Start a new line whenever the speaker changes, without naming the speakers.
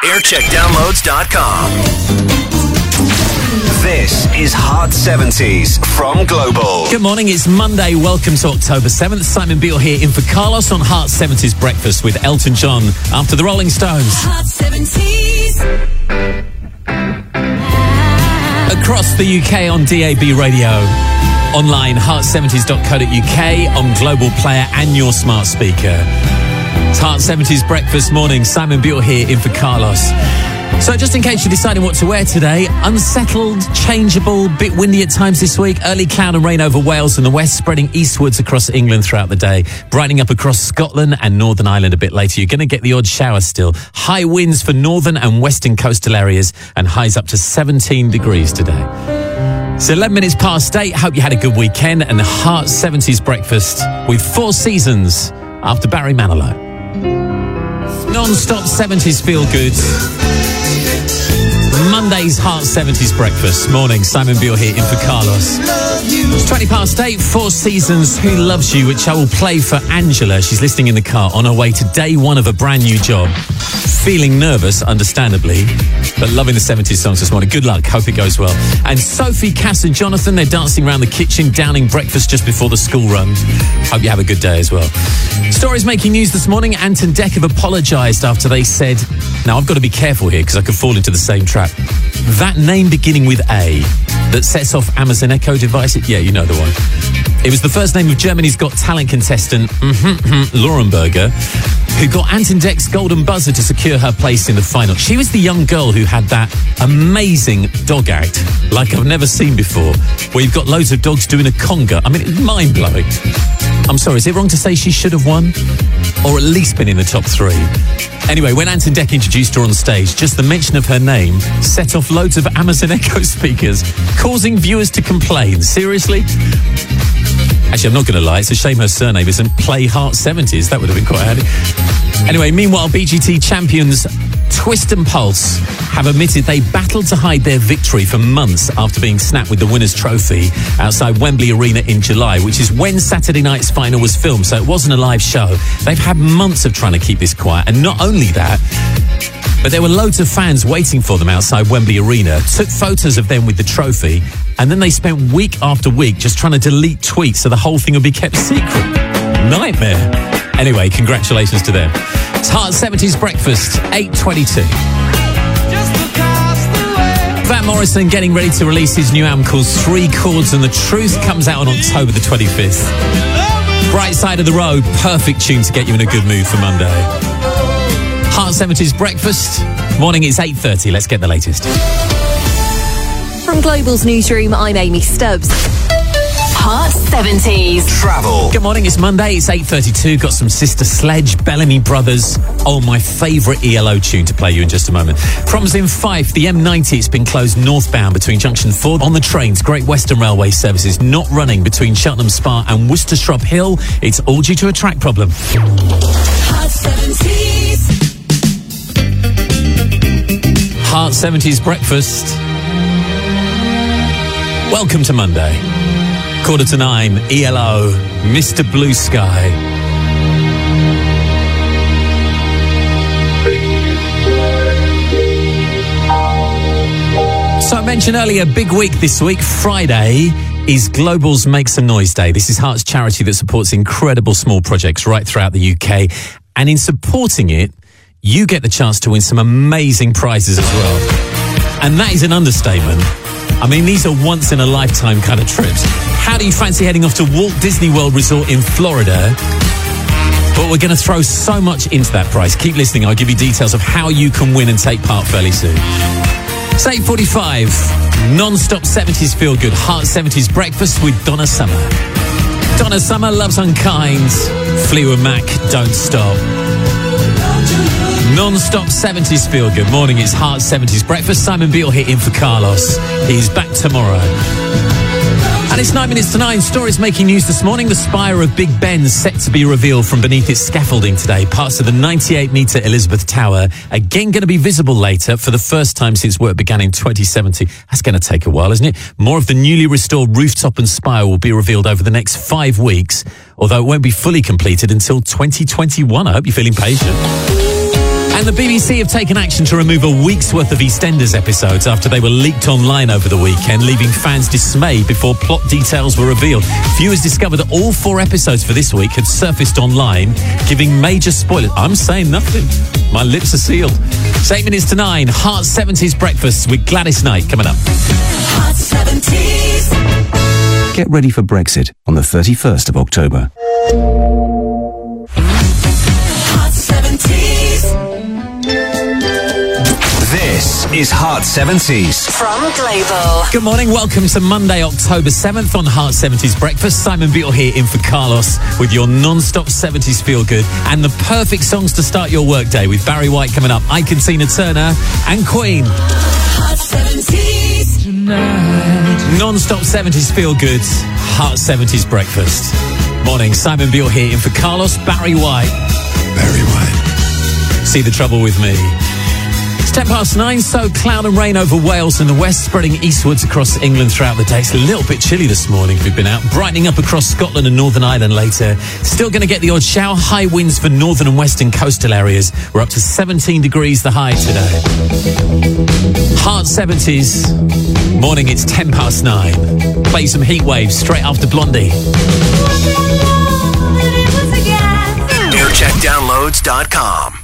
aircheckdownloads.com. This is Hot 70s from Global.
Good morning, it's Monday. Welcome to October 7th. Simon Beale here in for Carlos on Hot 70s Breakfast with Elton John after the Rolling Stones.
Hot 70s.
Across the UK on DAB radio, online hot70s.co.uk, on Global Player and your smart speaker. It's Hot 70s Breakfast morning. Simon Beale here in for Carlos. So just in case you're deciding what to wear today, unsettled, changeable, bit windy at times this week, early cloud and rain over Wales and the west, spreading eastwards across England throughout the day, brightening up across Scotland and Northern Ireland a bit later. You're going to get the odd shower still. High winds for northern and western coastal areas and highs up to 17 degrees today. It's 11 minutes past 8. Hope you had a good weekend and the Hot 70s Breakfast with Four Seasons after Barry Manilow. Non-stop 70s feel good. Monday's Hot 70s Breakfast. Morning, Simon Beale here in for Carlos. It's 20 past 8, Four Seasons, Who Loves You, which I will play for Angela. She's listening in the car on her way to day one of a brand new job. Feeling nervous, understandably, but loving the 70s songs this morning. Good luck, hope it goes well. And Sophie, Cass and Jonathan, they're dancing around the kitchen, downing breakfast just before the school run. Hope you have a good day as well. Stories making news this morning. Ant and Dec have apologised after they said, now I've got to be careful here because I could fall into the same trap. That name beginning with A that sets off Amazon Echo devices, yeah, you know the one. It was the first name of Germany's Got Talent contestant, Lauren Berger, who got Ant and Dec's golden buzzer to secure her place in the final. She was the young girl who had that amazing dog act, like I've never seen before, where you've got loads of dogs doing a conga. I mean, it's mind-blowing. I'm sorry, is it wrong to say she should have won? Or at least been in the top 3? Anyway, when Ant and Dec introduced her on stage, just the mention of her name set off loads of Amazon Echo speakers, causing viewers to complain. Seriously? Actually, I'm not going to lie, it's a shame her surname isn't Play Hot 70s. That would have been quite handy. Anyway, meanwhile, BGT champions Twist and Pulse have admitted they battled to hide their victory for months after being snapped with the winner's trophy outside Wembley Arena in July, which is when Saturday night's final was filmed, so it wasn't a live show. They've had months of trying to keep this quiet, and not only that, but there were loads of fans waiting for them outside Wembley Arena, took photos of them with the trophy, and then they spent week after week just trying to delete tweets so the whole thing would be kept secret. Nightmare. Anyway, congratulations to them. It's Hot 70s Breakfast, 8:22. Van Morrison getting ready to release his new album called 3 Chords and the Truth, comes out on October the 25th. Bright Side of the Road, perfect tune to get you in a good mood for Monday. Hot 70s Breakfast. Morning, it's 8:30. Let's get the latest.
From Global's newsroom, I'm Amy Stubbs. Hot 70s.
Travel.
Good morning, it's Monday, it's 8:32. Got some Sister Sledge, Bellamy Brothers. Oh, my favourite ELO tune to play you in just a moment. Problems in Fife, the M90, it's been closed northbound between Junction 4. On the trains, Great Western Railway services not running between Cheltenham Spa and Worcester Shrub Hill. It's all due to a track problem.
Hot 70s.
Hot 70s Breakfast. Welcome to Monday. 8:45, ELO, Mr. Blue Sky. So I mentioned earlier, big week this week. Friday is Global's Make Some Noise Day. This is Heart's charity that supports incredible small projects right throughout the UK. And in supporting it, you get the chance to win some amazing prizes as well. And that is an understatement. I mean, these are once-in-a-lifetime kind of trips. How do you fancy heading off to Walt Disney World Resort in Florida? But we're going to throw so much into that prize. Keep listening. I'll give you details of how you can win and take part fairly soon. It's 8:45. Non-stop 70s feel good. Heart 70s Breakfast with Donna Summer. Donna Summer, Love's Unkind. Fleetwood Mac, Don't Stop. Non-stop 70s feel good. Morning, it's Heart 70s Breakfast. Simon Beale here in for Carlos. He's back tomorrow. And it's 9 minutes to 9. Stories making news this morning. The spire of Big Ben set to be revealed from beneath its scaffolding today. Parts of the 98-metre Elizabeth Tower again going to be visible later for the first time since work began in 2017. That's going to take a while, isn't it? More of the newly restored rooftop and spire will be revealed over the next 5 weeks, although it won't be fully completed until 2021. I hope you're feeling patient. And the BBC have taken action to remove a week's worth of EastEnders episodes after they were leaked online over the weekend, leaving fans dismayed before plot details were revealed. Viewers discovered that all 4 episodes for this week had surfaced online, giving major spoilers. I'm saying nothing. My lips are sealed. 8 minutes to 9, Heart 70s Breakfast with Gladys Knight coming up.
Hot 70s.
Get ready for Brexit on the 31st of October.
Hot 70s.
This is Heart 70s.
From Global.
Good morning, welcome to Monday, October 7th on Heart 70s Breakfast. Simon Beale here in for Carlos with your non-stop 70s feel-good and the perfect songs to start your workday with Barry White coming up, Ike and Tina Turner and Queen.
Hot 70s.
Non-stop 70s feel-good, Heart 70s Breakfast. Morning, Simon Beale here in for Carlos, Barry White. Barry White. See the trouble with me. It's 9:10, so cloud and rain over Wales and the west, spreading eastwards across England throughout the day. It's a little bit chilly this morning if you've been out. Brightening up across Scotland and Northern Ireland later. Still going to get the odd shower. High winds for northern and western coastal areas. We're up to 17 degrees the high today. Heart 70s. Morning, it's 9:10. Play some Heat Waves straight after Blondie.
NewCheckDownloads.com.